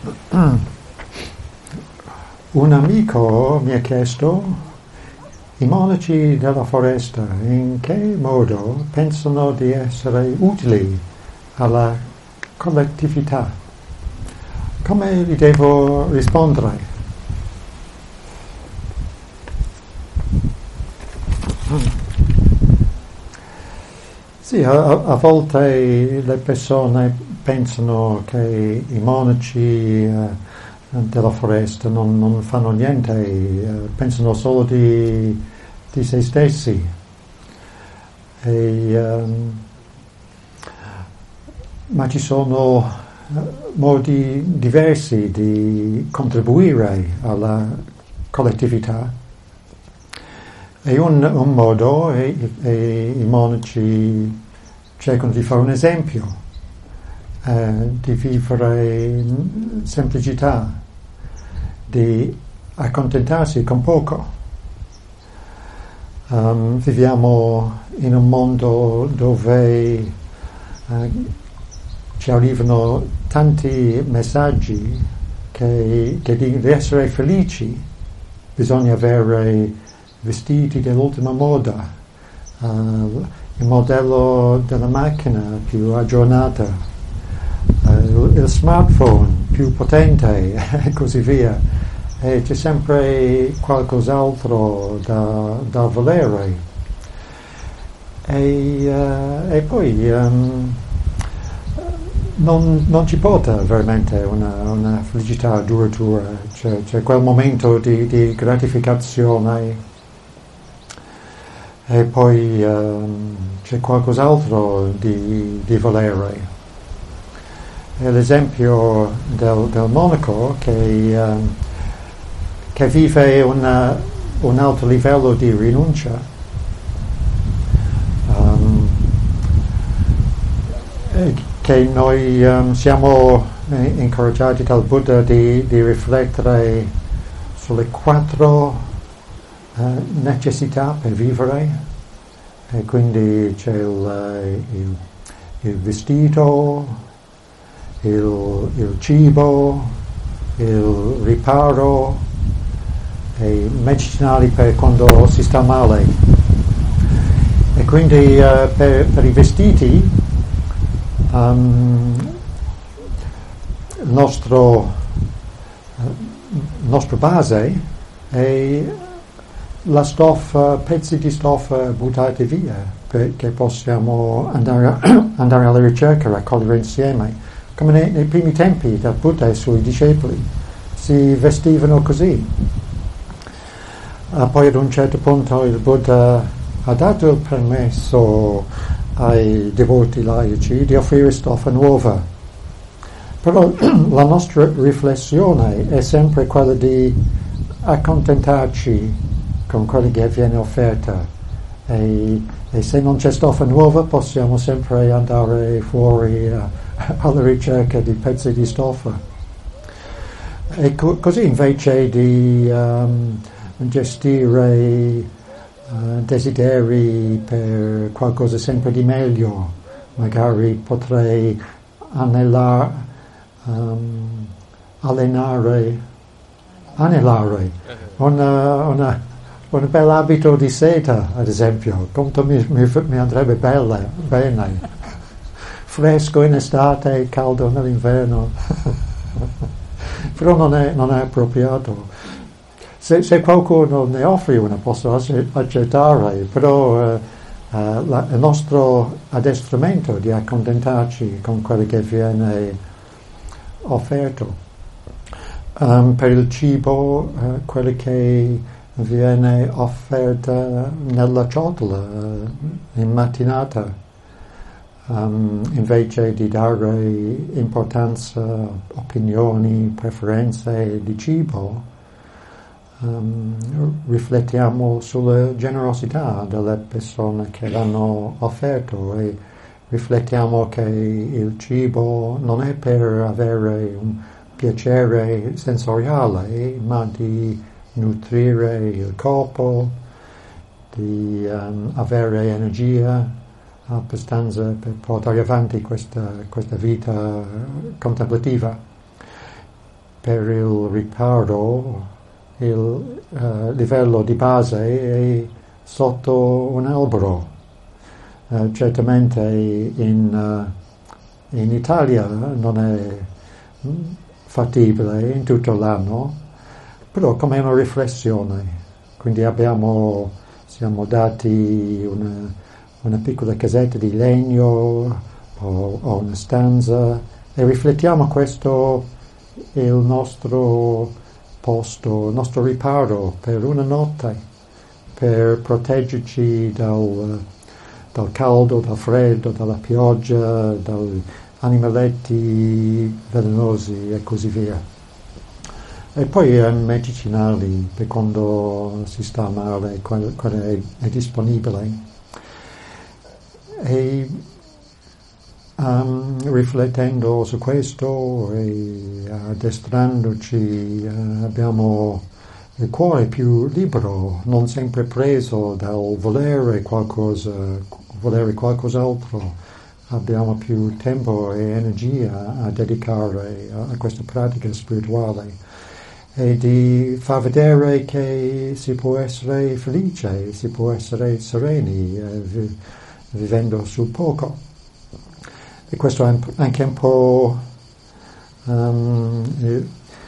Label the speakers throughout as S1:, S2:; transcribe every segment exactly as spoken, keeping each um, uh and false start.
S1: Un amico mi ha chiesto: i monaci della foresta in che modo pensano di essere utili alla collettività? Come gli devo rispondere? Sì, a, a volte le persone pensano che i monaci eh, della foresta non, non fanno niente, eh, pensano solo di, di se stessi. E, um, ma ci sono modi diversi di contribuire alla collettività. E un, un modo è, è i monaci cercano di fare un esempio, eh, di vivere in semplicità, di accontentarsi con poco. Um, viviamo in un mondo dove eh, ci arrivano tanti messaggi che, che di essere felici bisogna avere vestiti dell'ultima moda, uh, il modello della macchina più aggiornata, uh, il, il smartphone più potente e così via. E c'è sempre qualcos'altro da, da volere. E, uh, e poi um, non, non ci porta veramente una, una felicità duratura, c'è, c'è quel momento di, di gratificazione. E poi um, c'è qualcos'altro di, di volere. E l'esempio del, del monaco che, um, che vive una, un alto livello di rinuncia, um, che noi um, siamo incoraggiati dal Buddha di, di riflettere sulle quattro Uh, necessità per vivere, e quindi c'è il, il, il vestito, il, il cibo, il riparo e medicinali per quando si sta male. E quindi uh, per, per i vestiti um, il nostro, uh, il nostro base è la stoffa, pezzi di stoffa buttati via, perché possiamo andare, andare alla ricerca, raccogliere insieme, come nei, nei primi tempi del Buddha e i suoi discepoli si vestivano così. Uh, poi ad un certo punto il Buddha ha dato il permesso ai devoti laici di offrire stoffa nuova, però la nostra riflessione è sempre quella di accontentarci con quello che viene offerta, e, e se non c'è stoffa nuova possiamo sempre andare fuori uh, alla ricerca di pezzi di stoffa. E co- così invece di um, gestire uh, desideri per qualcosa sempre di meglio, magari potrei anelare, um, allenare, anelare una, una un bel abito di seta, ad esempio, quanto mi, mi, mi andrebbe belle, bene, fresco in estate e caldo nell'inverno, però non è, non è appropriato. Se, se qualcuno ne offre una posso accettare, però eh, eh, la, il nostro addestramento di accontentarci con quello che viene offerto. Um, per il cibo, uh, quello che viene offerta nella ciotola uh, in mattinata, um, invece di dare importanza, opinioni, preferenze di cibo, um, riflettiamo sulla generosità delle persone che l'hanno offerto e riflettiamo che il cibo non è per avere un piacere sensoriale, ma di nutrire il corpo, di um, avere energia abbastanza per portare avanti questa, questa vita contemplativa. per il riparo il uh, livello di base è sotto un albero. Uh, certamente in, uh, in Italia non è fattibile in tutto l'anno, però come una riflessione. Quindi abbiamo, siamo dati una, una piccola casetta di legno o, o una stanza e riflettiamo questo il nostro posto, il nostro riparo per una notte, per proteggerci dal, dal caldo, dal freddo, dalla pioggia, dagli animaletti velenosi e così via. E poi eh, medicinali per quando si sta male, quando, quando è, è disponibile. E Um, riflettendo su questo e addestrandoci uh, abbiamo il cuore più libero, non sempre preso dal volere qualcosa, volere qualcos'altro. Abbiamo più tempo e energia a dedicare a, a questa pratica spirituale e di far vedere che si può essere felice, si può essere sereni eh, vi, vivendo sul poco. E questo è anche un po' um, il,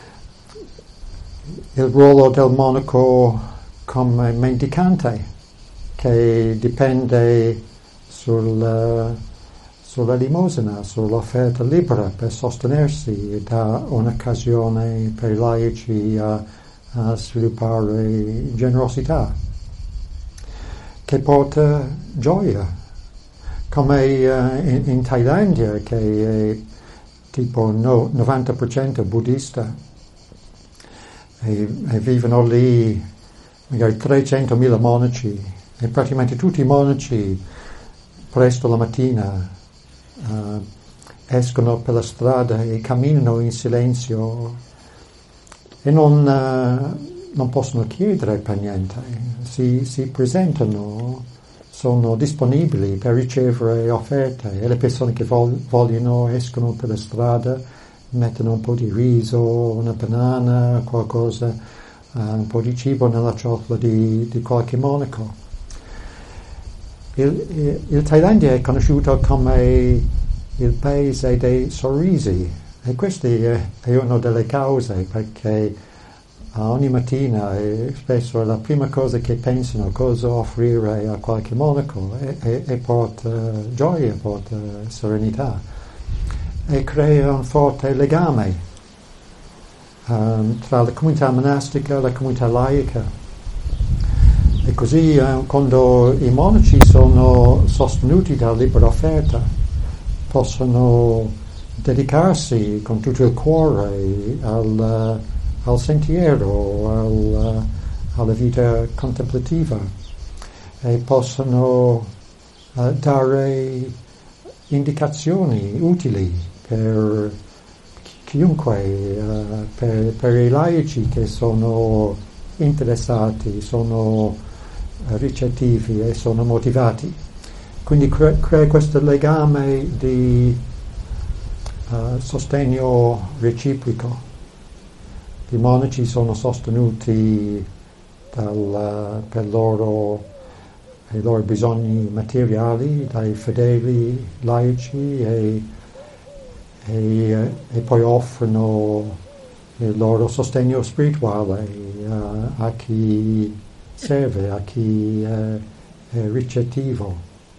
S1: il ruolo del monaco come mendicante, che dipende sul, sulla limosina, sull'offerta libera per sostenersi e dà un'occasione per i laici a, a sviluppare generosità, che porta gioia. Come uh, in, in Thailandia, che è tipo no, novanta per cento buddista, e, e vivono lì magari trecentomila monaci, e praticamente tutti i monaci presto la mattina uh, escono per la strada e camminano in silenzio e non, uh, non possono chiedere per niente, si, si presentano, sono disponibili per ricevere offerte e le persone che vog- vogliono escono per la strada, mettono un po' di riso, una banana, qualcosa, uh, un po' di cibo nella ciotola di, di qualche monaco. Il, il, il Thailandia è conosciuto come il paese dei sorrisi e questa è, è una delle cause, perché ogni mattina e spesso è la prima cosa che pensano cosa offrire a qualche monaco e, e, e porta gioia, porta serenità e crea un forte legame um, tra la comunità monastica e la comunità laica. E così um, quando i monaci sono sostenuti dalla libera offerta possono dedicarsi con tutto il cuore al al sentiero, al, alla vita contemplativa e possono uh, dare indicazioni utili per chiunque, uh, per, per i laici che sono interessati, sono uh, ricettivi e sono motivati. Quindi cre- crea questo legame di uh, sostegno reciproco. I monaci sono sostenuti dal, per loro, i loro bisogni materiali dai fedeli laici e, e, e poi offrono il loro sostegno spirituale uh, a chi serve, a chi uh, è ricettivo.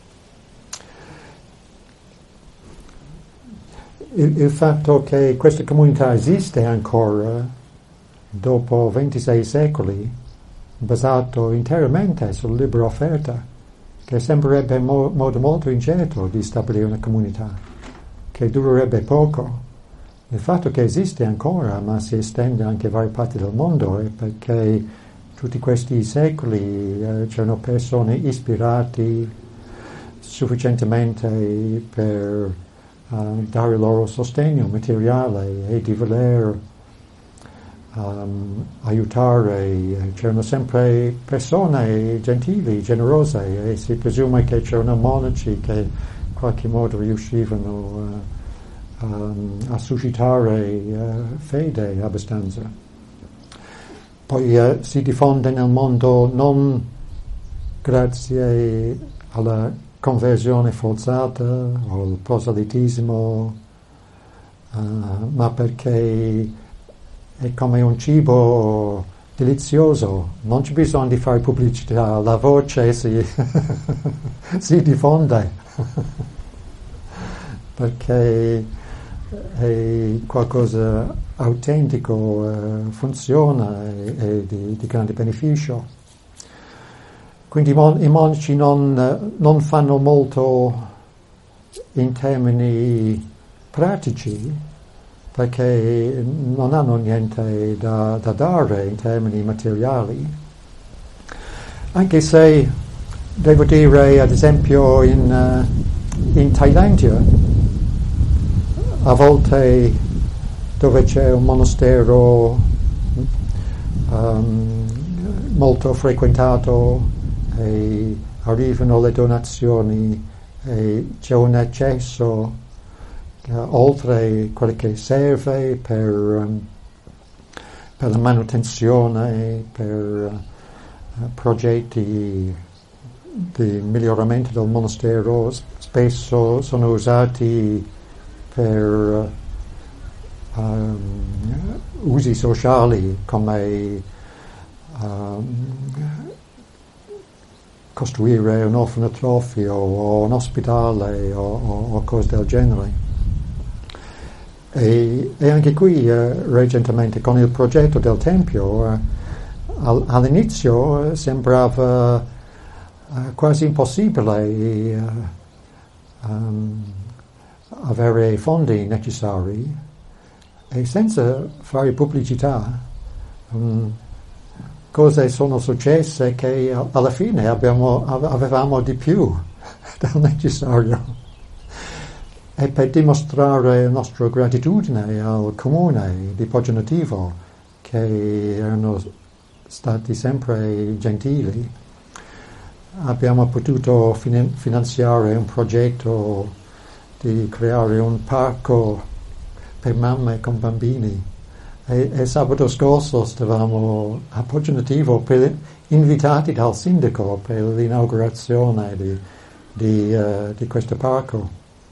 S1: Il, il fatto che questa comunità esiste ancora dopo ventisei secoli, basato interamente sulla libera offerta, che sembrerebbe un mo- modo molto incerto di stabilire una comunità, che durerebbe poco. Il fatto che esiste ancora, ma si estende anche a varie parti del mondo, è perché tutti questi secoli eh, c'erano persone ispirate sufficientemente per uh, dare loro sostegno materiale e di voler Um, aiutare. C'erano sempre persone gentili, generose, e si presume che c'erano monaci che in qualche modo riuscivano uh, um, a suscitare uh, fede abbastanza. Poi uh, si diffonde nel mondo non grazie alla conversione forzata o al proselitismo, uh, ma perché è come un cibo delizioso, non c'è bisogno di fare pubblicità, la voce si, si diffonde perché è qualcosa autentico, eh, funziona e, e di, di grande beneficio. Quindi i, mon- i monaci non, non fanno molto in termini pratici, perché non hanno niente da, da dare in termini materiali, anche se devo dire, ad esempio in, uh, in Thailandia, a volte dove c'è un monastero um, molto frequentato e arrivano le donazioni e c'è un eccesso Uh, oltre quello che serve per, um, per la manutenzione, per uh, progetti di miglioramento del monastero, spesso sono usati per uh, um, usi sociali come um, costruire un orfanotrofio o un ospedale o, o, o cose del genere. E, e anche qui eh, recentemente con il progetto del Tempio eh, al, all'inizio eh, sembrava eh, quasi impossibile eh, um, avere fondi necessari e senza fare pubblicità um, cose sono successe che alla fine abbiamo, avevamo di più del necessario. E per dimostrare la nostra gratitudine al comune di Poggio Nativo, che erano stati sempre gentili, abbiamo potuto fin- finanziare un progetto di creare un parco per mamme con bambini. E, e sabato scorso stavamo a Poggio Nativo per, invitati dal sindaco per l'inaugurazione di, di, uh, di questo parco.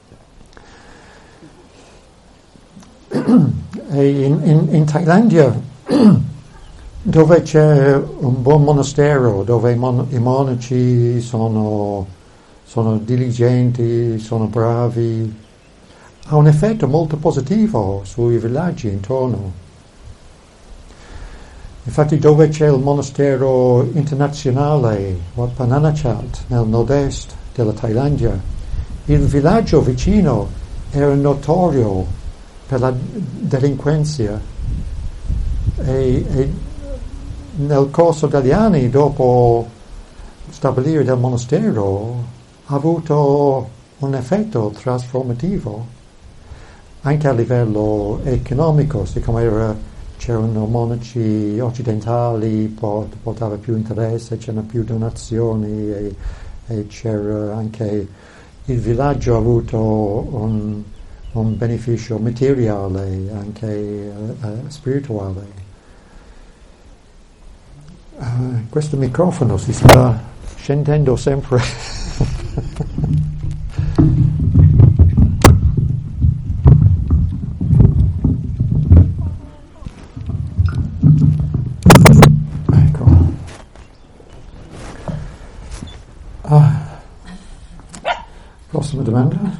S1: E in, in, in Thailandia, dove c'è un buon monastero, dove i, mon- i monaci sono, sono diligenti, sono bravi, ha un effetto molto positivo sui villaggi intorno. Infatti dove c'è il monastero internazionale, Wat Pah Nanachat, nel nord-est della Thailandia, il villaggio vicino era notorio per la delinquenza e, e nel corso degli anni dopo stabilire del monastero ha avuto un effetto trasformativo anche a livello economico, siccome era, c'erano monaci occidentali, port, portava più interesse, c'erano più donazioni e, e c'era anche il villaggio ha avuto un un beneficio materiale e anche uh, uh, spirituale. Uh, questo microfono si sta scendendo sempre. Ecco. Ah. Prossima domanda.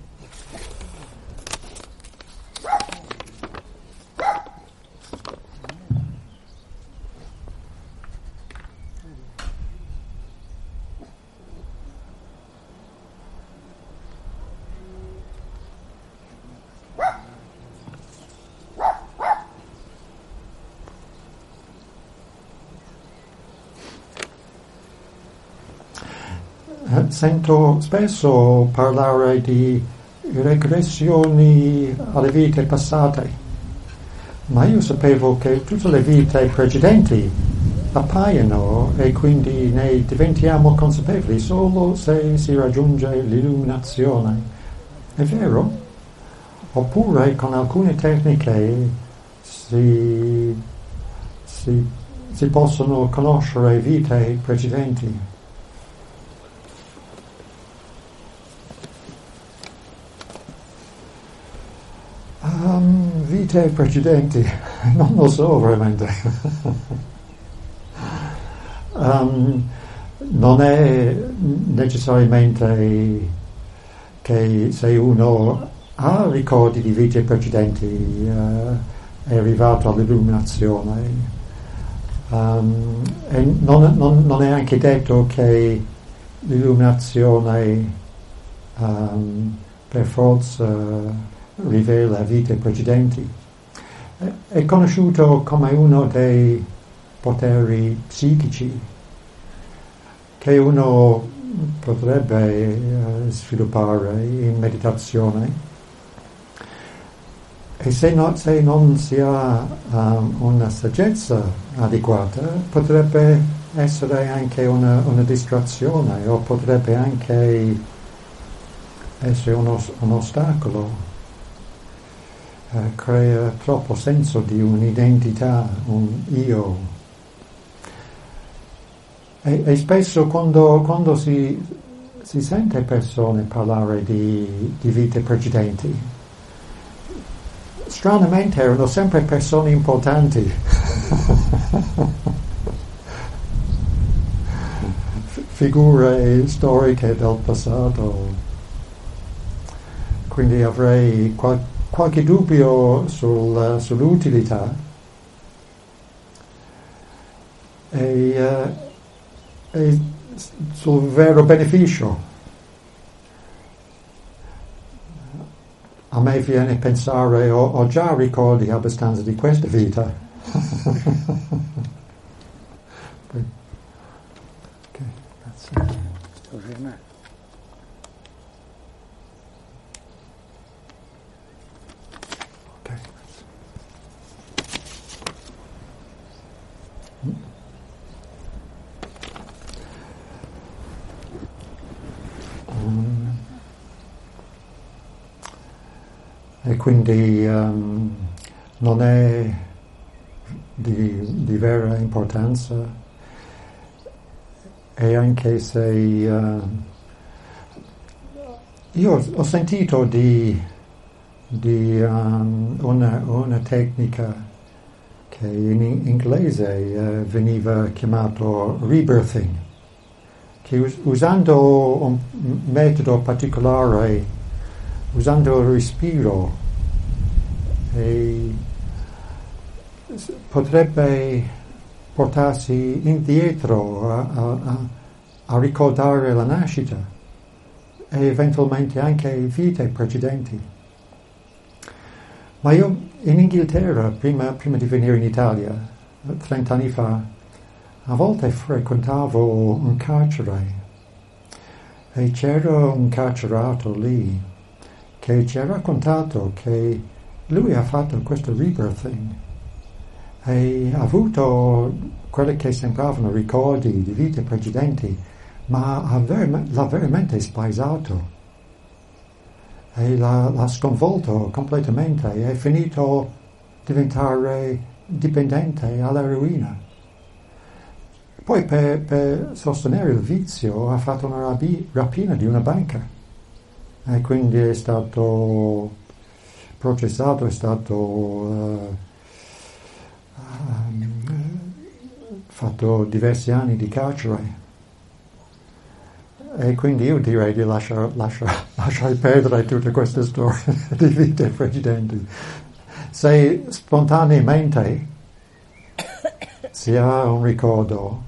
S1: Sento spesso parlare di regressioni alle vite passate, ma io sapevo che tutte le vite precedenti appaiono e quindi ne diventiamo consapevoli solo se si raggiunge l'illuminazione. È vero? oppure con alcune tecniche si, si, si possono conoscere vite precedenti. Um, vite precedenti, non lo so veramente. um, non è necessariamente che se uno ha ricordi di vite precedenti uh, è arrivato all'illuminazione. Um, e non, non, non è anche detto che l'illuminazione um, per forza rivela vite precedenti. È conosciuto come uno dei poteri psichici che uno potrebbe uh, sviluppare in meditazione, e se, no, se non si ha um, una saggezza adeguata potrebbe essere anche una, una distrazione, o potrebbe anche essere uno, un ostacolo. Uh, crea troppo senso di un'identità, un io. E, e spesso quando, quando si, si sente persone parlare di, di vite precedenti, stranamente erano sempre persone importanti. Figure storiche del passato. Quindi avrei qualche qualche dubbio sul, sull'utilità e, uh, e sul vero beneficio. A me viene a pensare, ho, ho già ricordi abbastanza di questa vita. Ok, grazie. E quindi um, non è di, di vera importanza, e anche se uh, io ho sentito di, di um, una, una tecnica che in inglese uh, veniva chiamato rebirthing, che us- usando un metodo particolare, usando il respiro, e potrebbe portarsi indietro a, a, a ricordare la nascita e eventualmente anche vite precedenti. Ma io in Inghilterra, prima, prima di venire in Italia, trent'anni fa, a volte frequentavo un carcere e c'era un carcerato lì che ci ha raccontato che lui ha fatto questo rebirthing e ha avuto quelli che sembravano ricordi di vite precedenti, ma ha ver- l'ha veramente spaesato e l'ha, l'ha sconvolto completamente, e è finito a diventare dipendente all'eroina. Poi per, per sostenere il vizio ha fatto una rabi- rapina di una banca. E quindi è stato processato, è stato uh, um, fatto diversi anni di carcere. E quindi io direi di lasciare, lasciare, lasciare perdere tutte queste storie di vite precedenti. Se spontaneamente si ha un ricordo,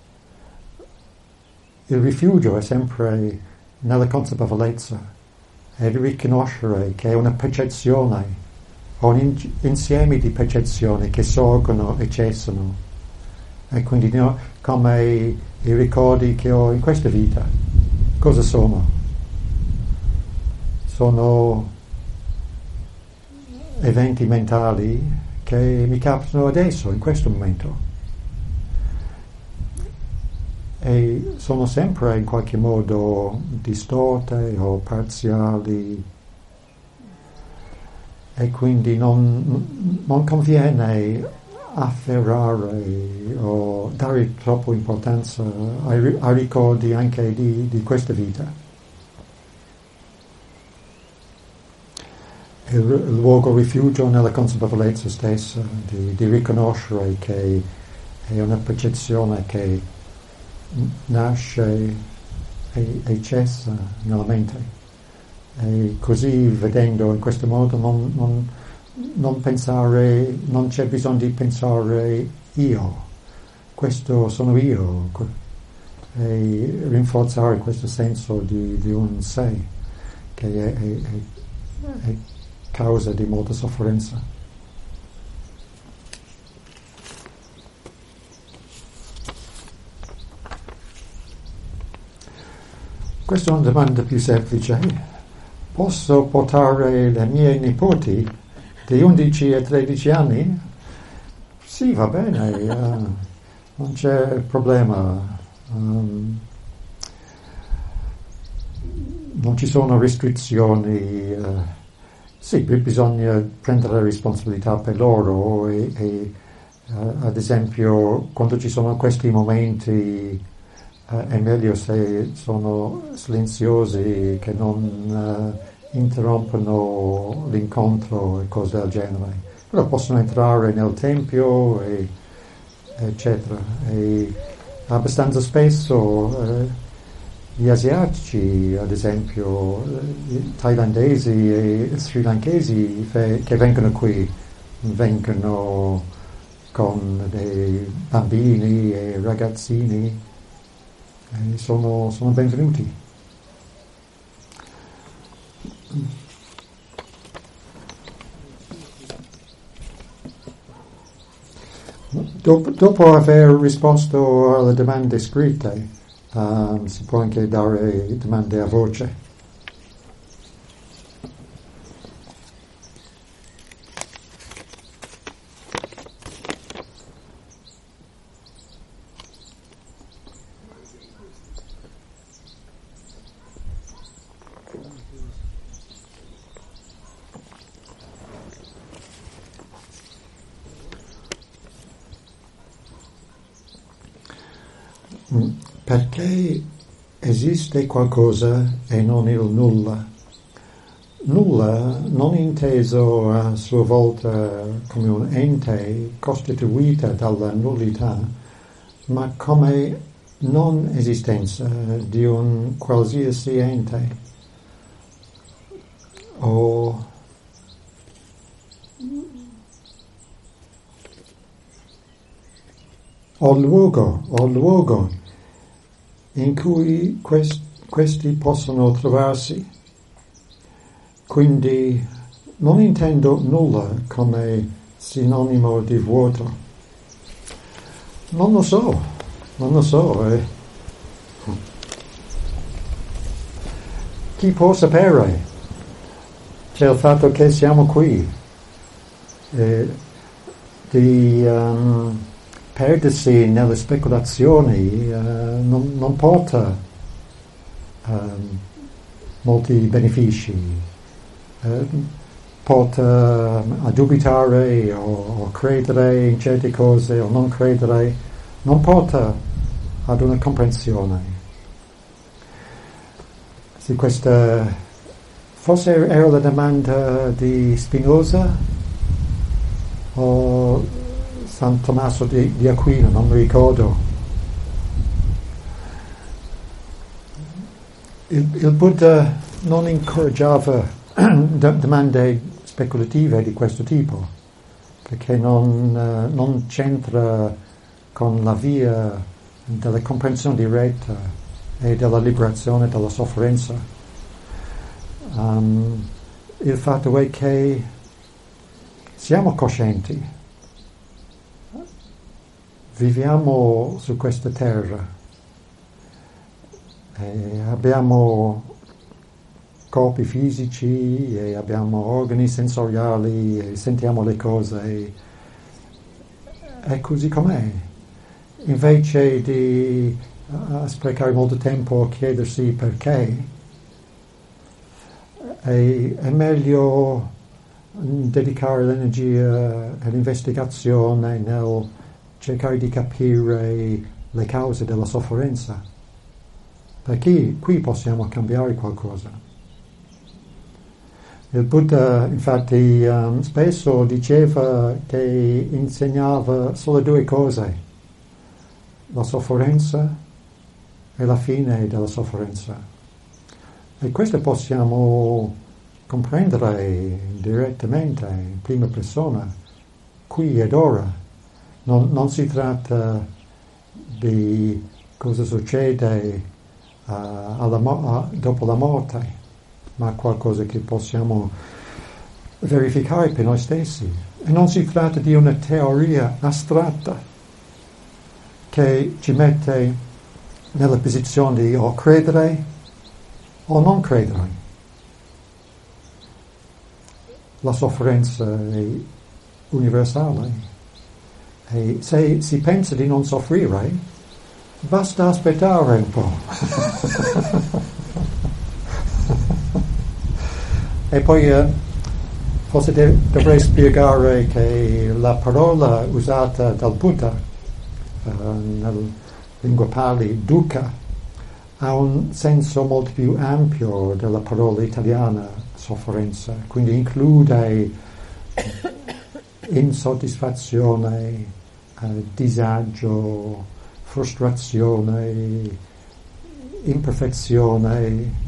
S1: il rifugio è sempre nella consapevolezza e riconoscere che è una percezione o un in- insieme di percezioni che sorgono e cessano, e quindi no, come i, i ricordi che ho in questa vita, cosa sono? Sono eventi mentali che mi capitano adesso, in questo momento, e sono sempre in qualche modo distorte o parziali, e quindi non, non conviene afferrare o dare troppo importanza ai, ai ricordi anche di, di questa vita. Il, il luogo rifugio nella consapevolezza stessa, di, di riconoscere che è una percezione che nasce e, e cessa nella mente, e così vedendo in questo modo non, non, non pensare, non c'è bisogno di pensare io, questo sono io, e rinforzare questo senso di, di un sé che è, è, è, è causa di molta sofferenza. Questa è una domanda più semplice. Posso portare le mie nipoti di undici e tredici anni? Sì, va bene, uh, non c'è problema. Um, non ci sono restrizioni. Uh, sì, bisogna prendere responsabilità per loro e, e uh, ad esempio quando ci sono questi momenti uh, è meglio se sono silenziosi, che non uh, interrompono l'incontro e cose del genere, però possono entrare nel tempio e, eccetera, e abbastanza spesso uh, gli asiatici, ad esempio i thailandesi e sri lankesi fe, che vengono qui, vengono con dei bambini e ragazzini e sono, sono benvenuti. Dopo, dopo aver risposto alle domande scritte, Um, si può anche dare domande a voce. Perché esiste qualcosa e non il nulla? Nulla non inteso a sua volta come un ente costituita dalla nullità, ma come non esistenza di un qualsiasi ente o o luogo o luogo in cui quest, questi possono trovarsi. Quindi non intendo nulla come sinonimo di vuoto. Non lo so, non lo so. Eh. Chi può sapere? C'è il fatto che siamo qui. Eh, di... Um, perdersi nelle speculazioni uh, non, non porta um, molti benefici, uh, porta a dubitare o, o credere in certe cose o non credere, non porta ad una comprensione. Sì, questa forse era la domanda di Spinoza o San Tommaso di, di Aquino, non mi ricordo. Il, il Buddha non incoraggiava domande speculative di questo tipo, perché non, uh, non c'entra con la via della comprensione diretta e della liberazione dalla sofferenza. Um, il fatto è che siamo coscienti, viviamo su questa terra, e abbiamo corpi fisici e abbiamo organi sensoriali e sentiamo le cose e è così com'è. Invece di uh, sprecare molto tempo a chiedersi perché, è, è meglio dedicare l'energia all'investigazione nel cercare di capire le cause della sofferenza, perché qui possiamo cambiare qualcosa. Il Buddha infatti um, spesso diceva che insegnava solo due cose: la sofferenza e la fine della sofferenza. E questo possiamo comprendere direttamente, in prima persona, qui ed ora. Non, non si tratta di cosa succede uh, alla mo- uh, dopo la morte, ma qualcosa che possiamo verificare per noi stessi. E non si tratta di una teoria astratta che ci mette nella posizione di o credere o non credere. La sofferenza è universale e se si pensa di non soffrire, basta aspettare un po'. E poi eh, forse de- dovrei spiegare che la parola usata dal Buddha uh, nella lingua Pali, dukkha, ha un senso molto più ampio della parola italiana sofferenza, quindi include insoddisfazione, uh, disagio, frustrazione, imperfezione,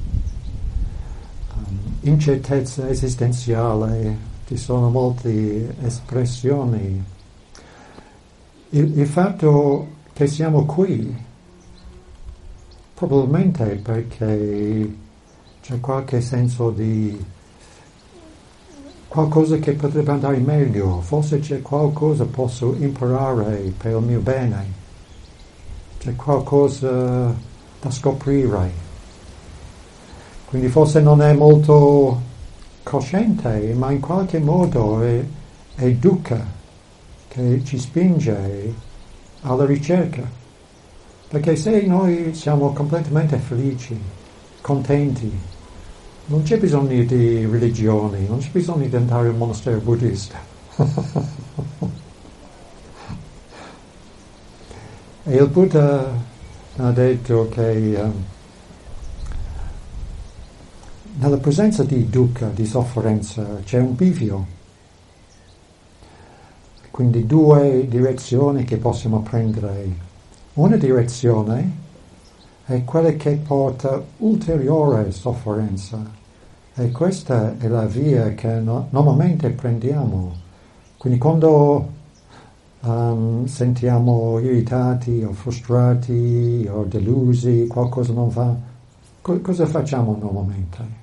S1: incertezza esistenziale. Ci sono molte espressioni. Il, il fatto che siamo qui probabilmente perché c'è qualche senso di qualcosa che potrebbe andare meglio, forse c'è qualcosa che posso imparare per il mio bene, c'è qualcosa da scoprire. Quindi forse non è molto cosciente, ma in qualche modo è, è dukkha che ci spinge alla ricerca. Perché se noi siamo completamente felici, contenti, non c'è bisogno di religioni, non c'è bisogno di andare al monastero buddista. E il Buddha ha detto che um, nella presenza di dukkha, di sofferenza, c'è un bivio. Quindi due direzioni che possiamo prendere. Una direzione è quella che porta ulteriore sofferenza e questa è la via che no, normalmente prendiamo. Quindi quando um, sentiamo irritati o frustrati o delusi, qualcosa non va, co- cosa facciamo normalmente?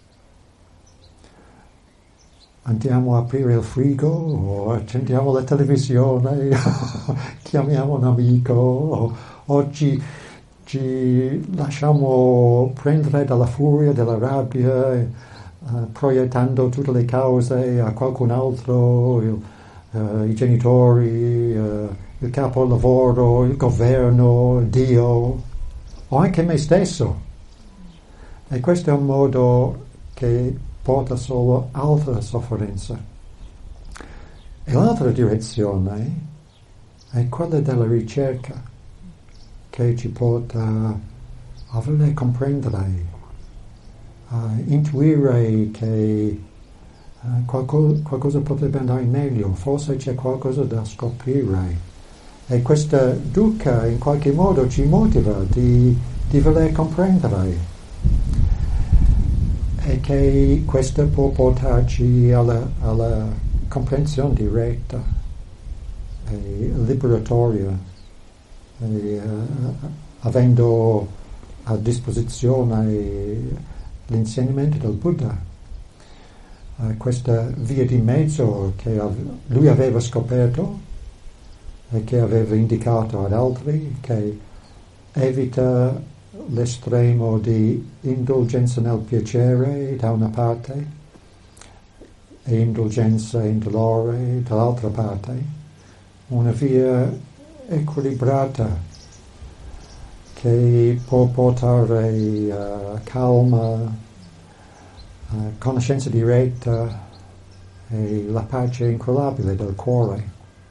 S1: Andiamo a aprire il frigo o accendiamo la televisione, chiamiamo un amico o, o ci, ci lasciamo prendere dalla furia, dalla rabbia, eh, proiettando tutte le cause a qualcun altro, il, eh, i genitori, eh, il capo lavoro, il governo, Dio o anche me stesso. E questo è un modo che porta solo altra sofferenza. E l'altra direzione è quella della ricerca, che ci porta a voler comprendere, a intuire che uh, qualcosa, qualcosa potrebbe andare meglio, forse c'è qualcosa da scoprire. E questa dukkha in qualche modo ci motiva di, di voler comprendere. E che questo può portarci alla, alla comprensione diretta e liberatoria, e, uh, avendo a disposizione l'insegnamento del Buddha, uh, questa via di mezzo che av- lui aveva scoperto e che aveva indicato ad altri, che evita l'estremo di indulgenza nel piacere da una parte e indulgenza in dolore dall'altra parte, una via equilibrata che può portare uh, calma, uh, conoscenza diretta, e la pace incrollabile del cuore.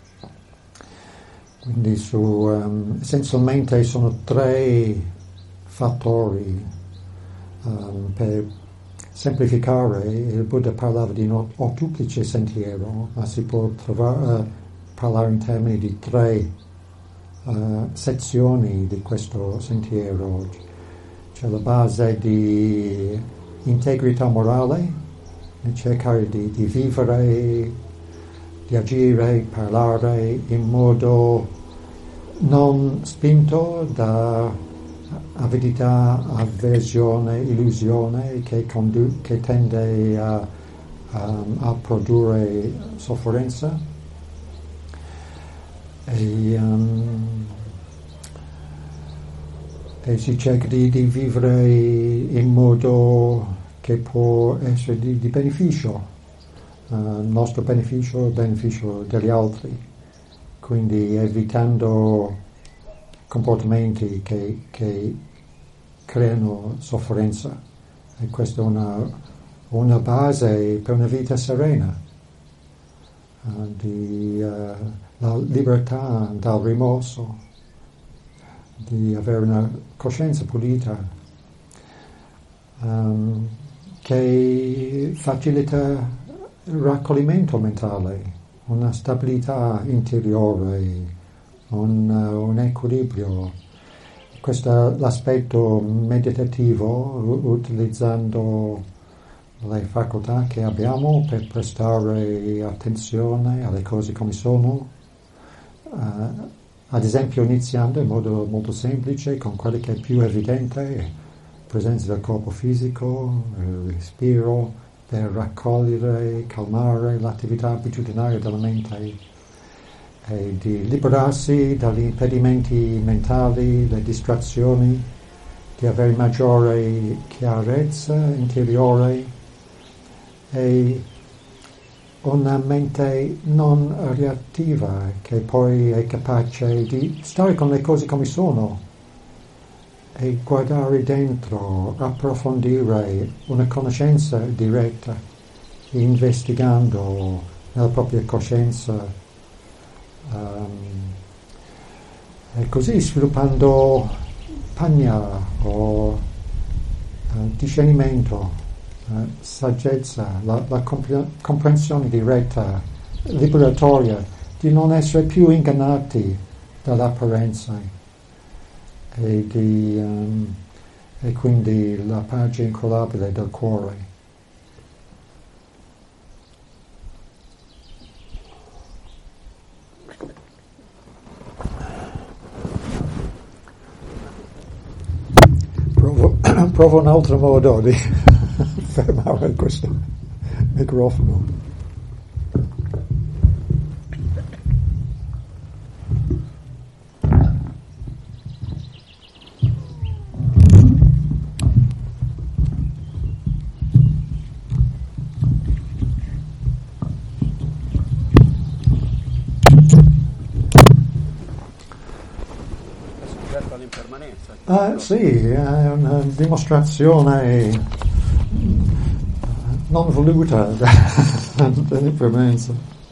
S1: Quindi su, um, essenzialmente sono tre fattori um, per semplificare. Il Buddha parlava di un ottuplice sentiero, ma si può trovare, uh, parlare in termini di tre uh, sezioni di questo sentiero. C'è la base di integrità morale, cercare di, di vivere, di agire, parlare in modo non spinto da avidità, avversione, illusione che, condu- che tende a, a, a produrre sofferenza. E, um, e si cerca di, di vivere in modo che può essere di, di beneficio, il uh, nostro beneficio, il beneficio degli altri, quindi evitando comportamenti che, che creano sofferenza. E questa è una, una base per una vita serena, uh, di uh, la libertà dal rimorso, di avere una coscienza pulita, um, che facilita il raccoglimento mentale, una stabilità interiore, un, un equilibrio. Questo è l'aspetto meditativo, utilizzando le facoltà che abbiamo per prestare attenzione alle cose come sono, uh, ad esempio iniziando in modo molto semplice con quello che è più evidente, presenza del corpo fisico, il respiro, per raccogliere, calmare l'attività abitudinaria della mente e di liberarsi dagli impedimenti mentali, le distrazioni, di avere maggiore chiarezza interiore e una mente non reattiva che poi è capace di stare con le cose come sono e guardare dentro, approfondire una conoscenza diretta, investigando nella propria coscienza, um, e così sviluppando pagna o uh, discernimento, uh, saggezza, la, la compre- comprensione diretta, liberatoria, di non essere più ingannati dall'apparenza. E, di, um, e quindi la pace incrollabile del cuore. Provo, provo un altro modo di fermare questo microfono. Ah, sì, è una dimostrazione non voluta dell'impermanenza.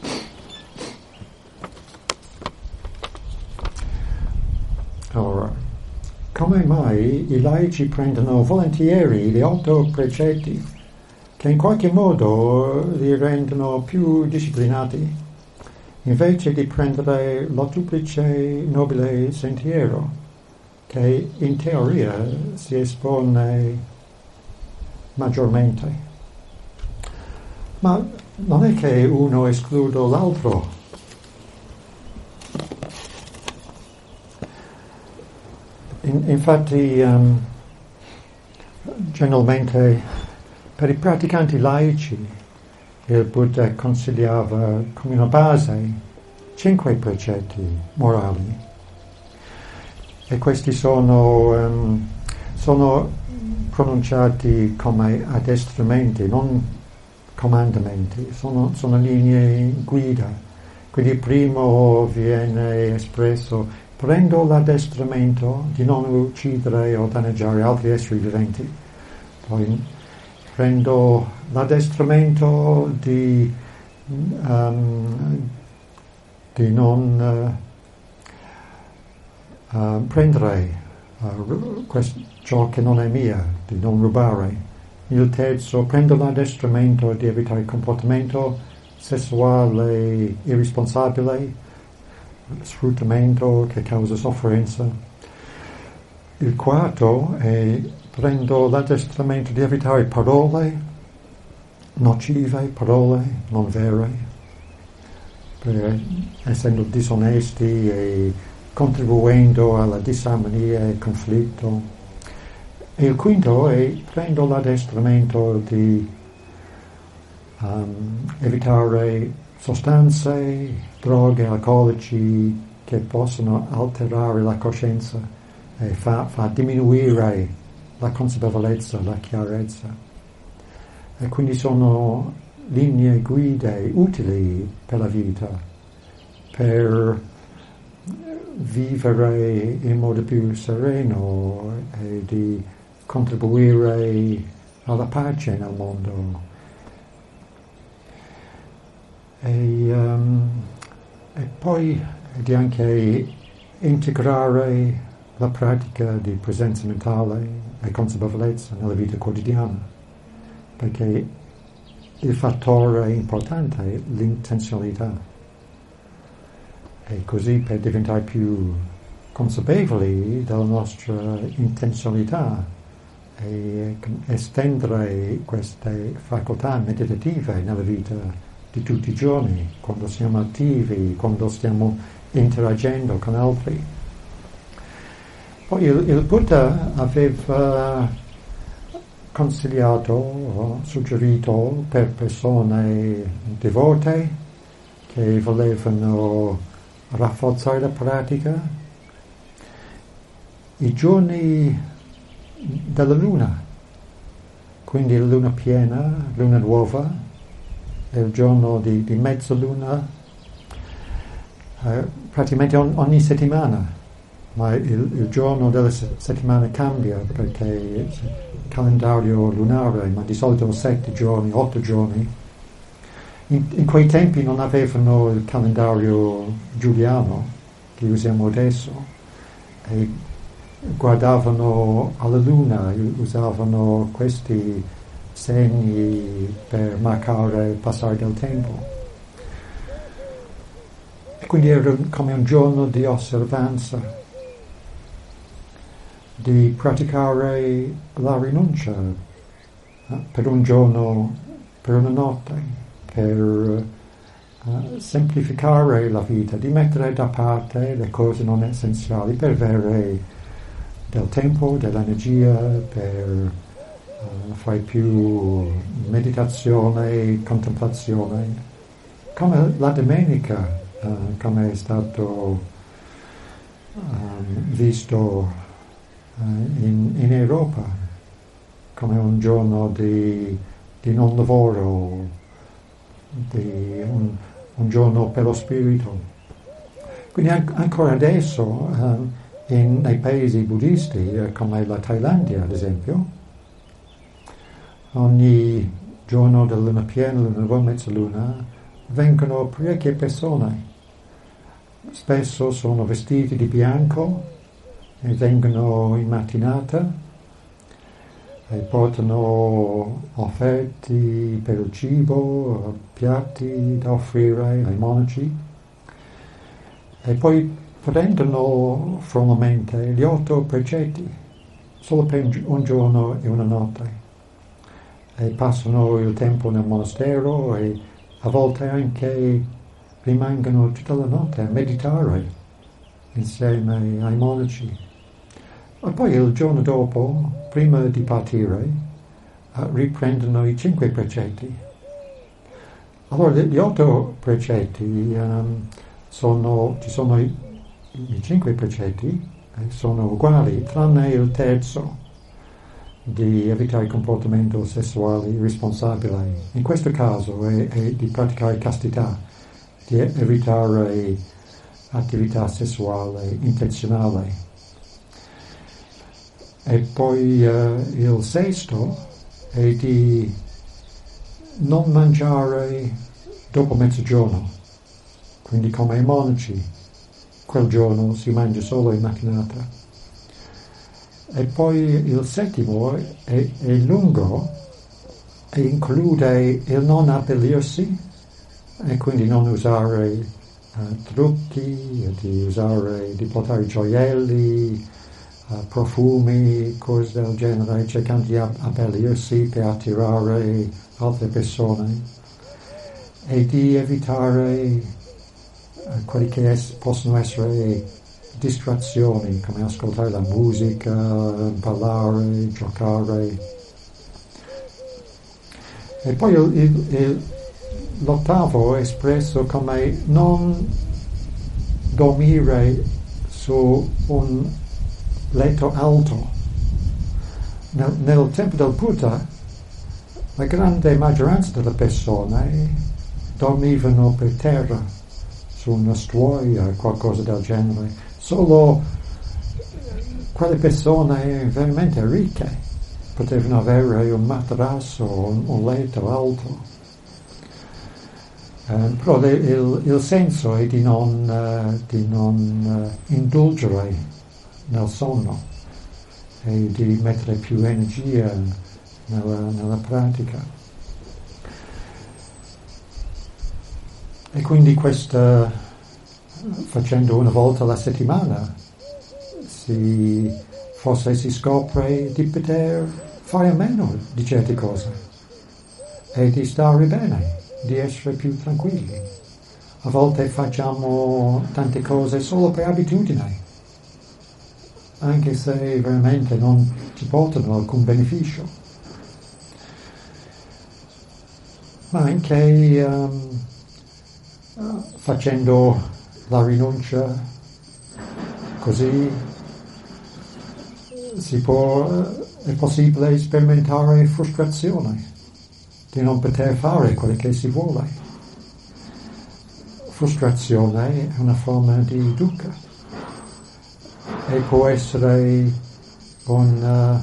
S1: Allora, come mai i laici prendono volentieri gli otto precetti che in qualche modo li rendono più disciplinati, invece di prendere l'ottuplice nobile sentiero, che in teoria si espone maggiormente? Ma non è che uno esclude l'altro. In, infatti, um, generalmente per i praticanti laici il Buddha consigliava come una base cinque precetti morali. E questi sono, um, sono pronunciati come addestramenti, non comandamenti, sono, sono linee guida. Quindi il primo viene espresso: prendo l'addestramento di non uccidere o danneggiare altri esseri viventi. Poi prendo l'addestramento di um, di non uh, uh, prendere uh, questo, ciò che non è mia, di non rubare. Il terzo, prendo l'addestramento di evitare il comportamento sessuale irresponsabile, sfruttamento che causa sofferenza. Il quarto è prendo l'addestramento di evitare parole nocive, parole non vere, per, essendo disonesti e contribuendo alla disarmonia e conflitto. E il quinto è prendo l'addestramento di um, evitare sostanze, droghe, alcolici che possono alterare la coscienza e fa, fa diminuire la consapevolezza, la chiarezza. E quindi sono linee guida utili per la vita, per vivere in modo più sereno e di contribuire alla pace nel mondo. E, um, e poi di anche integrare la pratica di presenza mentale e consapevolezza nella vita quotidiana, perché il fattore importante è l'intenzionalità, e così per diventare più consapevoli della nostra intenzionalità e estendere queste facoltà meditative nella vita di tutti i giorni, quando siamo attivi, quando stiamo interagendo con altri. Poi il, il Buddha aveva consigliato, suggerito per persone devote che volevano rafforzare la pratica i giorni della luna, quindi la luna piena, luna nuova, il giorno di, di mezzaluna, eh, praticamente on, ogni settimana, ma il, il giorno della settimana cambia perché il calendario lunare, ma di solito sette giorni, otto giorni. In, in quei tempi non avevano il calendario giuliano che usiamo adesso e guardavano alla luna, usavano questi segni per marcare il passare del tempo. E quindi era come un giorno di osservanza, di praticare la rinuncia eh, per un giorno, per una notte, per uh, semplificare la vita, di mettere da parte le cose non essenziali per avere del tempo, dell'energia, per uh, fare più meditazione e contemplazione, come la domenica, uh, come è stato um, visto uh, in, in Europa, come un giorno di, di non lavoro, di un, un giorno per lo spirito. Quindi an- ancora adesso uh, In, nei paesi buddisti, eh, come la Thailandia ad esempio, ogni giorno della luna piena, luna nuova, mezzaluna, vengono parecchie persone. Spesso sono vestiti di bianco e vengono in mattinata e portano offerte per il cibo, piatti da offrire ai monaci e poi prendono formalmente gli otto precetti solo per un giorno e una notte e passano il tempo nel monastero e a volte anche rimangono tutta la notte a meditare insieme ai monaci e poi il giorno dopo, prima di partire, riprendono i cinque precetti. Allora gli otto precetti um, sono, ci sono i I cinque precetti eh, sono uguali, tranne il terzo, di evitare il comportamento sessuale irresponsabile. In questo caso è, è di praticare castità, di evitare attività sessuale intenzionale. E poi eh, il sesto è di non mangiare dopo mezzogiorno, quindi come i monaci, quel giorno si mangia solo in mattinata. E poi il settimo è, è lungo e include il non abbellirsi e quindi non usare uh, trucchi, di usare, di portare gioielli, uh, profumi, cose del genere, cercando di abbellirsi per attirare altre persone e di evitare uh, quelli che es- possono essere distrazioni, come ascoltare la musica, ballare, giocare. E poi il, il, il, l'ottavo è espresso come non dormire su un letto alto. Nel, nel tempo del Buddha, la grande maggioranza delle persone dormivano per terra, su una stuoia, qualcosa del genere. Solo quelle persone veramente ricche potevano avere un materasso, un, un letto alto. Eh, però le, il, il senso è di non, uh, di non uh, indulgere nel sonno e di mettere più energia nella, nella pratica. E quindi questa, facendo una volta alla settimana, si, forse si scopre di poter fare a meno di certe cose e di stare bene, di essere più tranquilli. A volte facciamo tante cose solo per abitudine, anche se veramente non ci portano alcun beneficio. Ma anche um, facendo la rinuncia così si può, è possibile sperimentare frustrazione di non poter fare quello che si vuole. Frustrazione è una forma di dukkha e può essere un,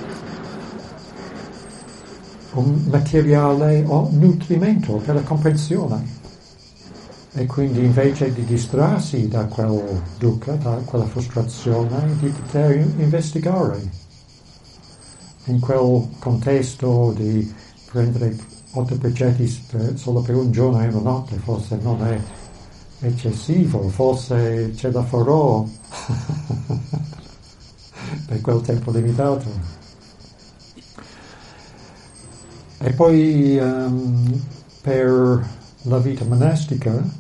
S1: uh, un materiale o nutrimento per la comprensione. E quindi invece di distrarsi da quel dukkha, da quella frustrazione, di poter investigare in quel contesto di prendere otto precetti solo per un giorno e una notte, forse non è eccessivo, forse ce la farò per quel tempo limitato. E poi um, per la vita monastica,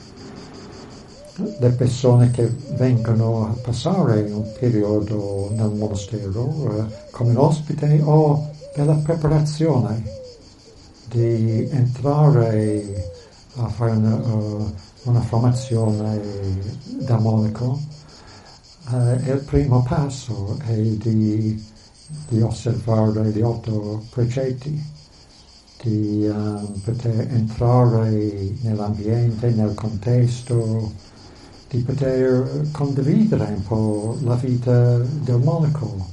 S1: le persone che vengono a passare un periodo nel monastero eh, come ospite o per la preparazione di entrare a fare una, uh, una formazione da monaco, eh, il primo passo è di, di osservare gli otto precetti, di uh, poter entrare nell'ambiente, nel contesto, di poter condividere un po' la vita del monaco.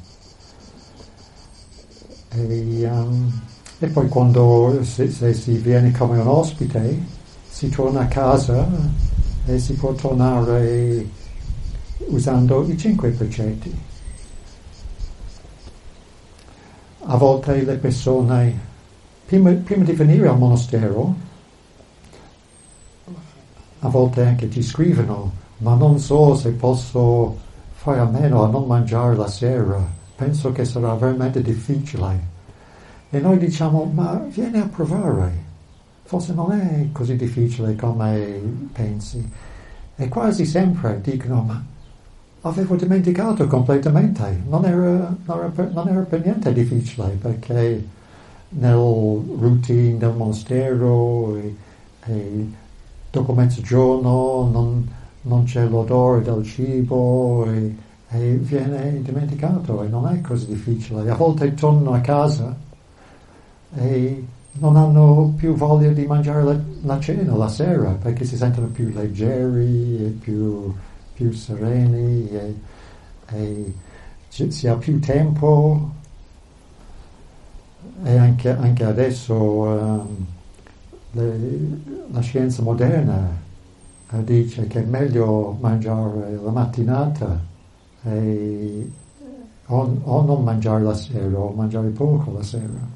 S1: E, um, e poi quando se, se si viene come un ospite, si torna a casa e si può tornare usando i cinque precetti. A volte le persone, prima, prima di venire al monastero, a volte anche ti scrivono: ma non so se posso fare a meno a non mangiare la sera, penso che sarà veramente difficile. E noi diciamo: ma vieni a provare, forse non è così difficile come pensi. E quasi sempre dicono: ma avevo dimenticato completamente, non era, non era, per, non era per niente difficile, perché nel routine del monastero e, e dopo mezzogiorno non, non c'è l'odore del cibo e, e viene dimenticato e non è così difficile. A volte tornano a casa e non hanno più voglia di mangiare la, la cena la sera perché si sentono più leggeri e più, più sereni e, e ci, si ha più tempo. E anche, anche adesso um, le, la scienza moderna eh, dice che è meglio mangiare la mattinata e, o, o non mangiare la sera o mangiare poco la sera.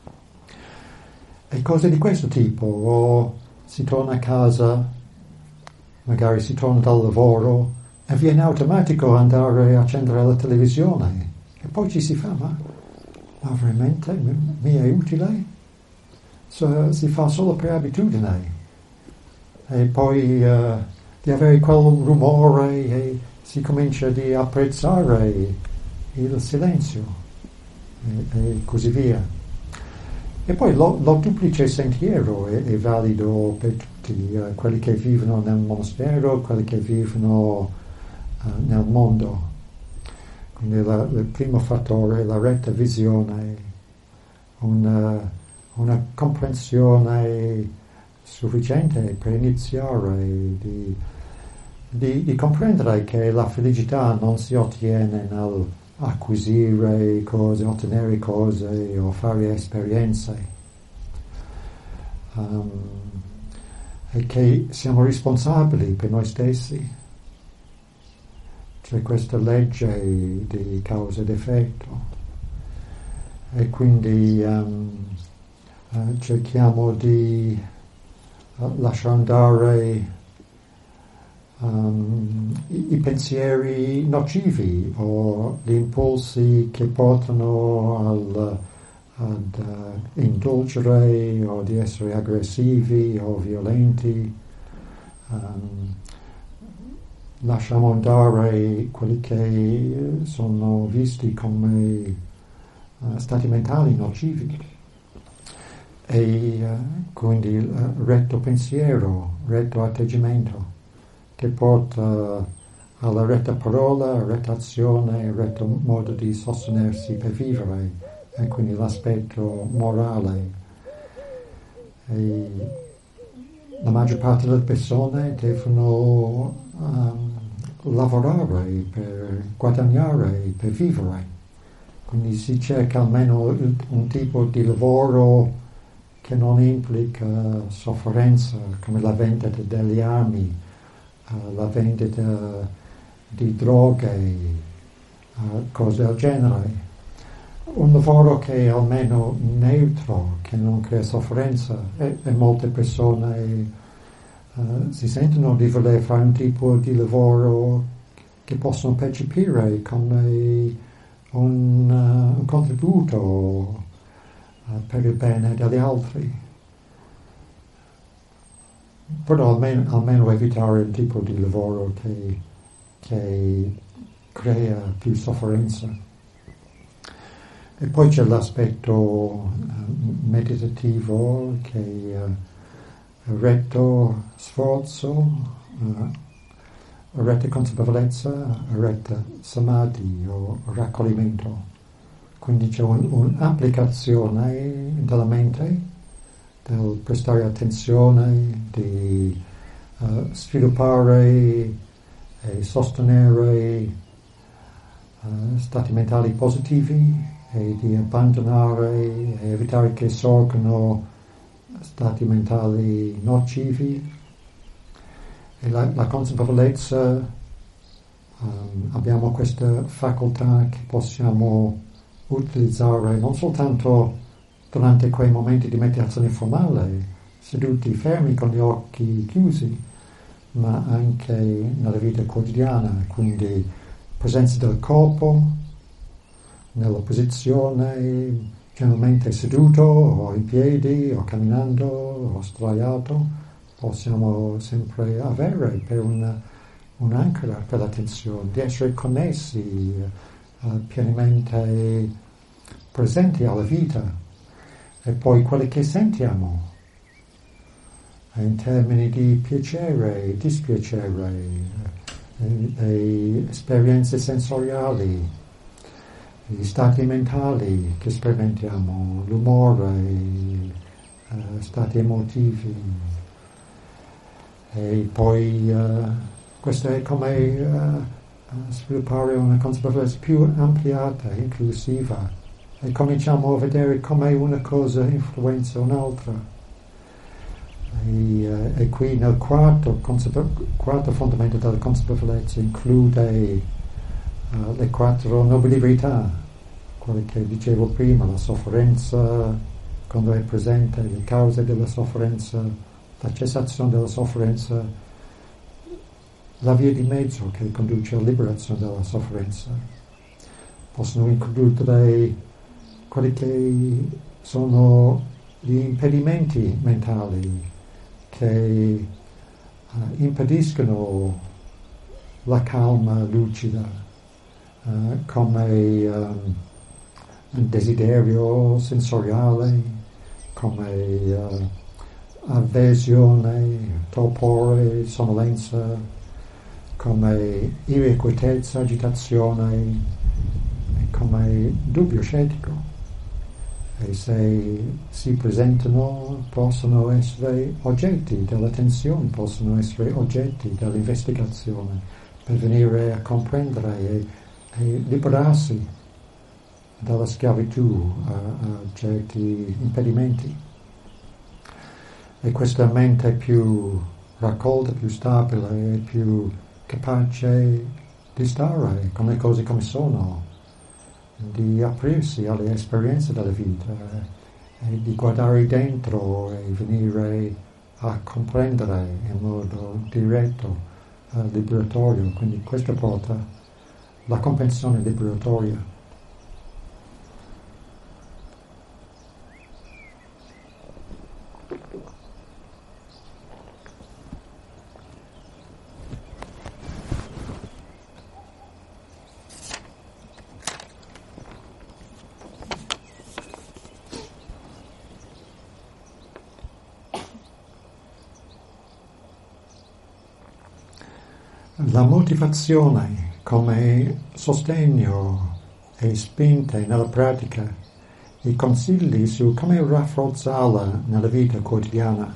S1: E cose di questo tipo, o si torna a casa, magari si torna dal lavoro e viene automatico andare a accendere la televisione e poi ci si fa, ma, ma veramente mi, mi è utile? So, si fa solo per abitudine e poi uh, di avere quel rumore e si comincia ad apprezzare il silenzio e, e così via. E poi lo, lo duplice sentiero è, è valido per tutti, uh, quelli che vivono nel monastero, quelli che vivono uh, nel mondo. Quindi la, il primo fattore è la retta visione, una, una comprensione sufficiente per iniziare di, di, di comprendere che la felicità non si ottiene nel acquisire cose, ottenere cose o fare esperienze, um, e che siamo responsabili per noi stessi. C'è questa legge di causa ed effetto e quindi um, uh, cerchiamo di uh, lasciare andare Um, i, i pensieri nocivi o gli impulsi che portano al, ad uh, indulgere o di essere aggressivi o violenti. Um, lasciamo andare quelli che sono visti come uh, stati mentali nocivi e uh, quindi il uh, retto pensiero, retto atteggiamento che porta alla retta parola, alla retta azione, al retto modo di sostenersi per vivere, e quindi l'aspetto morale. E la maggior parte delle persone devono um, lavorare per guadagnare, per vivere. Quindi si cerca almeno un tipo di lavoro che non implica sofferenza, come la vendita delle armi, Uh, la vendita di droghe, uh, cose del genere. Un lavoro che è almeno neutro, che non crea sofferenza, e, e molte persone uh, si sentono di voler fare un tipo di lavoro che possono percepire come un, uh, un contributo uh, per il bene degli altri. Però almeno, almeno evitare il tipo di lavoro che, che crea più sofferenza. E poi c'è l'aspetto uh, meditativo che è uh, retto sforzo, uh, retta consapevolezza, retta samadhi o raccoglimento. Quindi c'è un, un'applicazione della mente, del prestare attenzione, di uh, sviluppare e sostenere uh, stati mentali positivi e di abbandonare e evitare che sorgano stati mentali nocivi. E la, la consapevolezza, um, abbiamo questa facoltà che possiamo utilizzare non soltanto durante quei momenti di meditazione formale, seduti fermi con gli occhi chiusi, ma anche nella vita quotidiana, quindi presenza del corpo, nella posizione, generalmente seduto o in piedi o camminando o sdraiato, possiamo sempre avere per una, un'ancora per l'attenzione, di essere connessi, uh, pienamente presenti alla vita. E poi quelli che sentiamo in termini di piacere e dispiacere, le esperienze sensoriali, gli stati mentali che sperimentiamo, l'umore, uh, stati emotivi. E poi uh, questo è come uh, sviluppare una consapevolezza più ampliata, inclusiva. E cominciamo a vedere come una cosa influenza un'altra. E, uh, e qui nel quarto, consape- quarto fondamento della consapevolezza include uh, le quattro nobili verità, quelle che dicevo prima, la sofferenza quando è presente, le cause della sofferenza, la cessazione della sofferenza, la via di mezzo che conduce alla liberazione dalla sofferenza. Possono includere quelli che sono gli impedimenti mentali che uh, impediscono la calma lucida, uh, come um, un desiderio sensoriale, come uh, avversione, torpore, sonnolenza, come irrequietezza, agitazione, come dubbio scettico. E se si presentano possono essere oggetti dell'attenzione, possono essere oggetti dell'investigazione per venire a comprendere e, e liberarsi dalla schiavitù a, a certi impedimenti. E questa mente più raccolta, più stabile, più capace di stare con le cose come sono, di aprirsi alle esperienze della vita e di guardare dentro e venire a comprendere in modo diretto, uh, liberatorio. Quindi questo porta la comprensione liberatoria. La motivazione come sostegno e spinte nella pratica, i consigli su come rafforzarla nella vita quotidiana.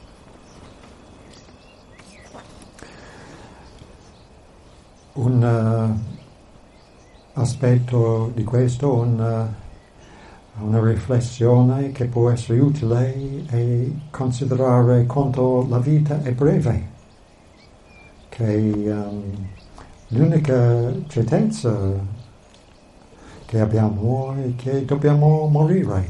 S1: Un uh, aspetto di questo, un, uh, una riflessione che può essere utile è considerare quanto la vita è breve. Che um, l'unica certezza che abbiamo è che dobbiamo morire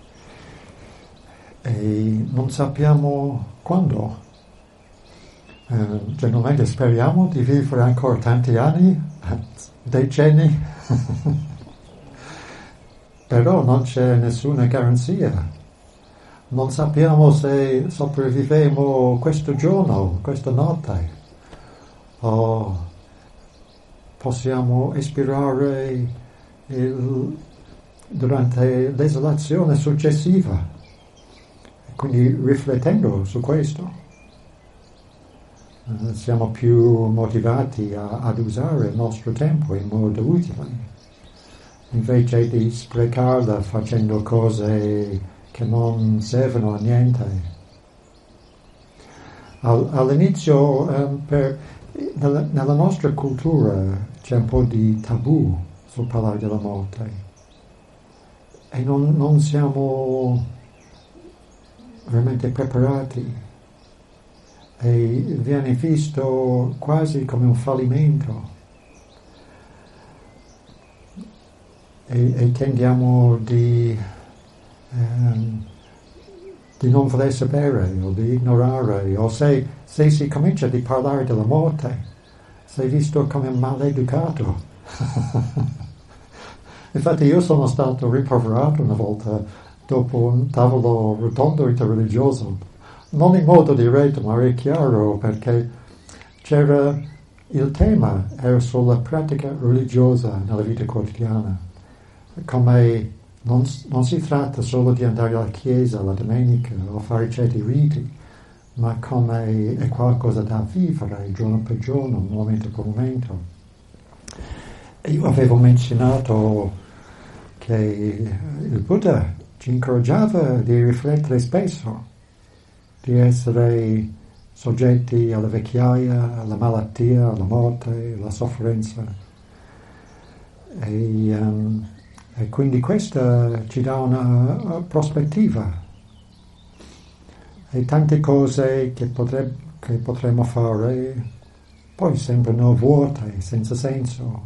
S1: e non sappiamo quando. Uh, generalmente speriamo di vivere ancora tanti anni, decenni, però non c'è nessuna garanzia. Non sappiamo se sopravviveremo questo giorno, questa notte. O possiamo espirare il, durante l'esalazione successiva. Quindi riflettendo su questo eh, siamo più motivati a, ad usare il nostro tempo in modo utile, invece di sprecarla facendo cose che non servono a niente. All, all'inizio eh, per Nella, nella nostra cultura c'è un po' di tabù sul parlare della morte e non, non siamo veramente preparati e viene visto quasi come un fallimento e, e tendiamo di, ehm, di non voler sapere o di ignorare, o se, se si comincia a parlare della morte sei visto come maleducato. Infatti io sono stato riproverato una volta dopo un tavolo rotondo interreligioso, non in modo diretto ma era chiaro, perché c'era il tema era sulla pratica religiosa nella vita quotidiana, come Non, non si tratta solo di andare alla chiesa la domenica o fare certi riti, ma come è qualcosa da vivere giorno per giorno, momento per momento. E io avevo menzionato che il Buddha ci incoraggiava di riflettere spesso, di essere soggetti alla vecchiaia, alla malattia, alla morte, alla sofferenza. E, um, E quindi questa ci dà una prospettiva. e tante cose che, potreb- che potremmo fare poi sembrano vuote, senza senso.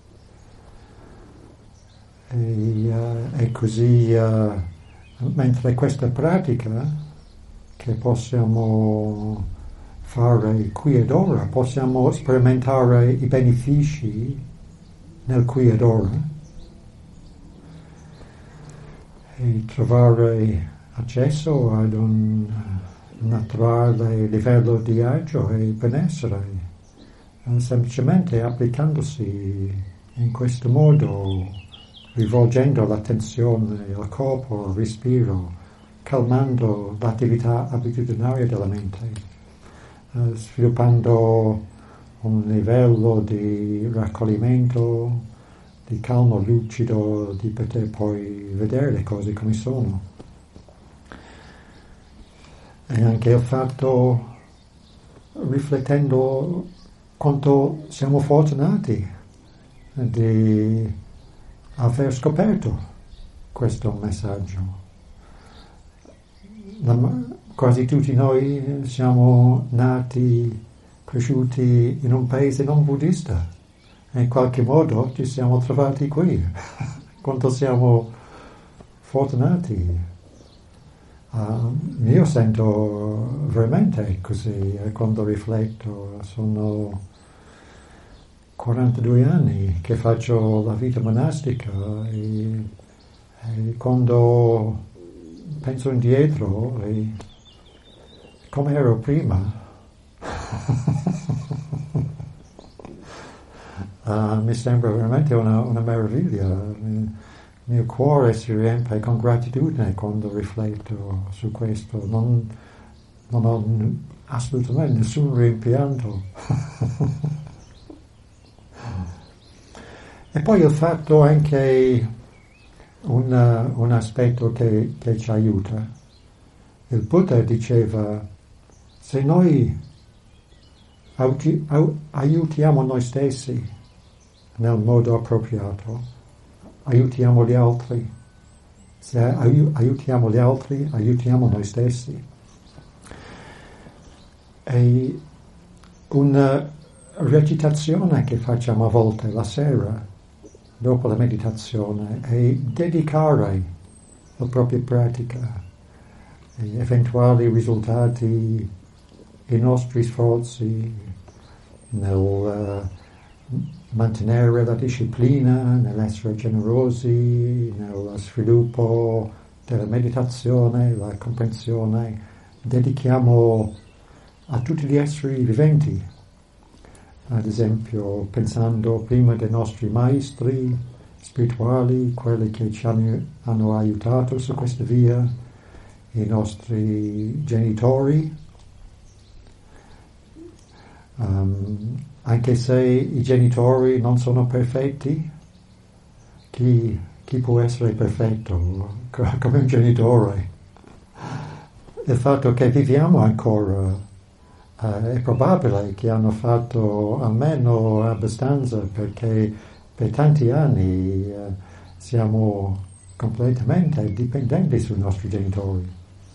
S1: E, uh, e così, uh, mentre questa pratica che possiamo fare qui ed ora, possiamo sperimentare i benefici nel qui ed ora e trovare accesso ad un naturale livello di agio e benessere, semplicemente applicandosi in questo modo, rivolgendo l'attenzione al corpo, al respiro, calmando l'attività abitudinaria della mente, eh, sviluppando un livello di raccoglimento, di calmo lucido, di poter poi vedere le cose come sono. E anche il fatto, riflettendo quanto siamo fortunati di aver scoperto questo messaggio. La, quasi tutti noi siamo nati, cresciuti in un paese non buddista e in qualche modo ci siamo trovati qui. Quanto siamo fortunati. Uh, io sento veramente così eh, quando rifletto. Sono quarantadue anni che faccio la vita monastica e, e quando penso indietro e come ero prima uh, mi sembra veramente una, una meraviglia. Il mio cuore si riempie con gratitudine quando rifletto su questo. Non, non ho n- assolutamente nessun rimpianto. E poi il fatto anche un, un aspetto che, che ci aiuta. Il Buddha diceva: se noi auti, au, aiutiamo noi stessi nel modo appropriato, aiutiamo gli altri. Se aiutiamo gli altri, aiutiamo noi stessi. E una recitazione che facciamo a volte la sera, dopo la meditazione, è dedicare la propria pratica, gli eventuali risultati, i nostri sforzi nel uh, mantenere la disciplina, nell'essere generosi, nello sviluppo della meditazione, la comprensione. Dedichiamo a tutti gli esseri viventi, ad esempio pensando prima dei nostri maestri spirituali, quelli che ci hanno, hanno aiutato su questa via, i nostri genitori, um, anche se i genitori non sono perfetti, chi, chi può essere perfetto come un genitore? Il fatto che viviamo ancora uh, è probabile che hanno fatto almeno abbastanza, perché per tanti anni uh, siamo completamente dipendenti sui nostri genitori.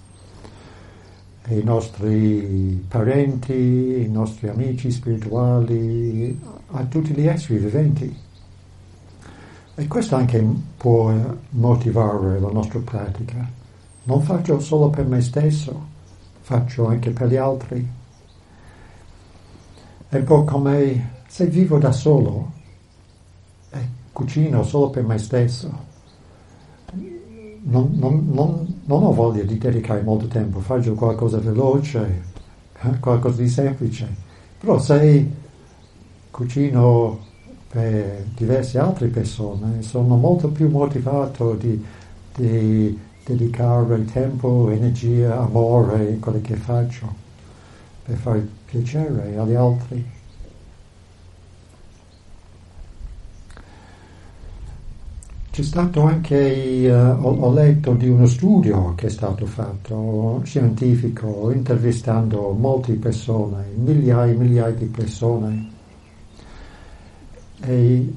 S1: I nostri parenti, i nostri amici spirituali, a tutti gli esseri viventi. E questo anche può motivare la nostra pratica. Non faccio solo per me stesso, faccio anche per gli altri. È un po' come se vivo da solo e cucino solo per me stesso. Non, non, non, non ho voglia di dedicare molto tempo, faccio qualcosa veloce, qualcosa di semplice. Però se cucino per diverse altre persone, sono molto più motivato di, di dedicare tempo, energia, amore in quello che faccio, per fare piacere agli altri. C'è stato anche, uh, ho, ho letto di uno studio che è stato fatto, scientifico, intervistando molte persone, migliaia e migliaia di persone, e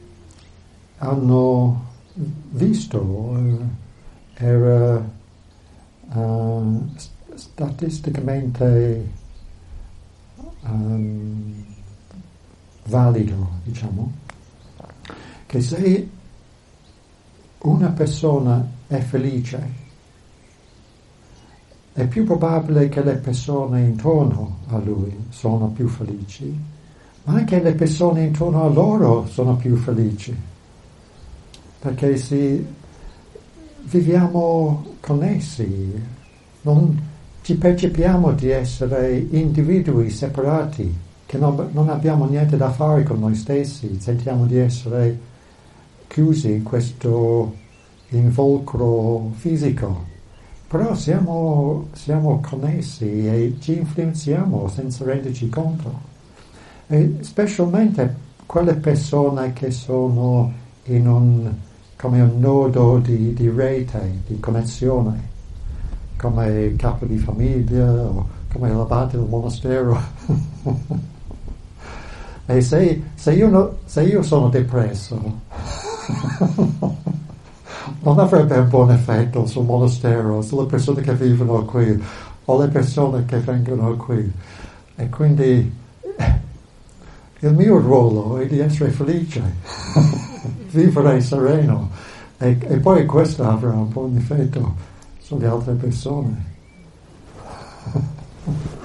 S1: hanno visto, uh, era uh, statisticamente um, valido, diciamo, che se una persona è felice, è più probabile che le persone intorno a lui sono più felici, ma anche le persone intorno a loro sono più felici, perché si viviamo connessi, non ci percepiamo di essere individui separati, che non, non abbiamo niente da fare con noi stessi, sentiamo di essere chiusi in questo involucro fisico, però siamo, siamo connessi e ci influenziamo senza renderci conto. E specialmente quelle persone che sono in un, come un nodo di, di rete, di connessione, come il capo di famiglia o come l'abate del monastero. E se, se, io no, se io sono depresso, non avrebbe un buon effetto sul monastero, sulle persone che vivono qui o le persone che vengono qui. E quindi il mio ruolo è di essere felice, vivere sereno, e, e poi questo avrà un buon effetto sulle altre persone.